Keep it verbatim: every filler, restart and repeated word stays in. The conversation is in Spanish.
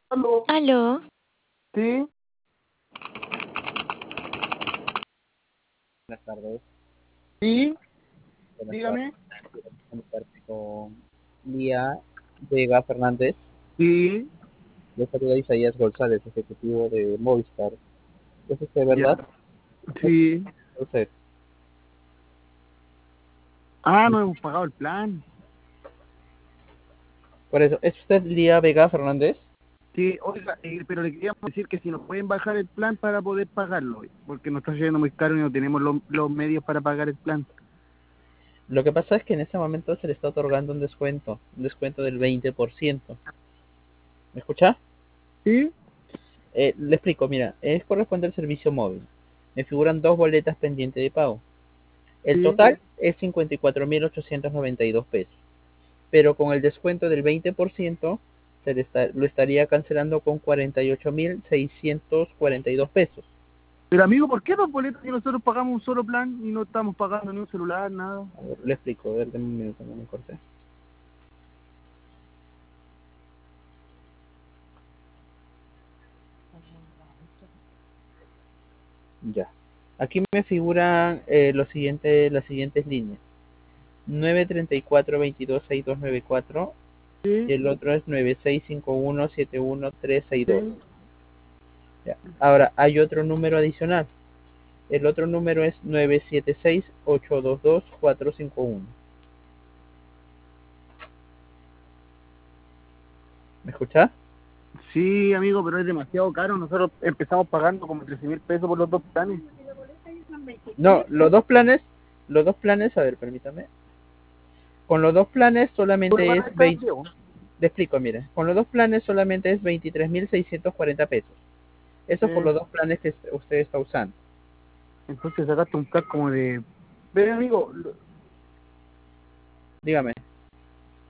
Aló. Aló. Sí, Buenas tardes. sí, Buenas tardes. dígame. Quiero comunicarte con Lía Vega Fernández. Sí, Le saluda Isaías González, ejecutivo de Movistar. ¿Es usted, ya, verdad? sí. Usted. Ah, no hemos pagado el plan. Por eso, ¿es usted Lía Vega Fernández? Sí, oiga, eh, pero le queríamos decir que si nos pueden bajar el plan para poder pagarlo, eh, porque nos está yendo muy caro y no tenemos lo- los medios para pagar el plan. Lo que pasa es que en este momento se le está otorgando un descuento, un descuento del veinte por ciento. ¿Me escucha? ¿Sí? Eh, le explico, mira, es corresponde al servicio móvil. Me figuran dos boletas pendientes de pago. El Sí. total es cincuenta y cuatro mil ochocientos noventa y dos pesos. Pero con el descuento del veinte por ciento se le está, lo estaría cancelando con cuarenta y ocho mil seiscientos cuarenta y dos pesos. Pero amigo, ¿por qué dos boletos si nosotros pagamos un solo plan y no estamos pagando ni un celular, nada? A ver, le explico, a ver, denme un minuto, no me corté. Ya. Aquí me figuran eh, los siguientes, las siguientes líneas. nueve treinta y cuatro veintidós sesenta y dos noventa y cuatro y Sí, el otro es nueve seis cinco uno siete uno tres seis dos. sí. Ya. Ahora, hay otro número adicional. El otro número es nueve siete seis ocho dos dos cuatro cinco uno. ¿Me escuchás? Sí, amigo, pero es demasiado caro. Nosotros empezamos pagando como trece mil pesos por los dos planes. No, los dos planes, los dos planes, a ver, permítame. Con los dos planes ¿Por solamente van es a estar, veinte, Diego? le explico, mire, con los dos planes solamente es veintitrés mil seiscientos cuarenta pesos. Eso por Eh, los dos planes que usted está usando. entonces sacaste un plan como de... Ve, amigo, lo- Dígame.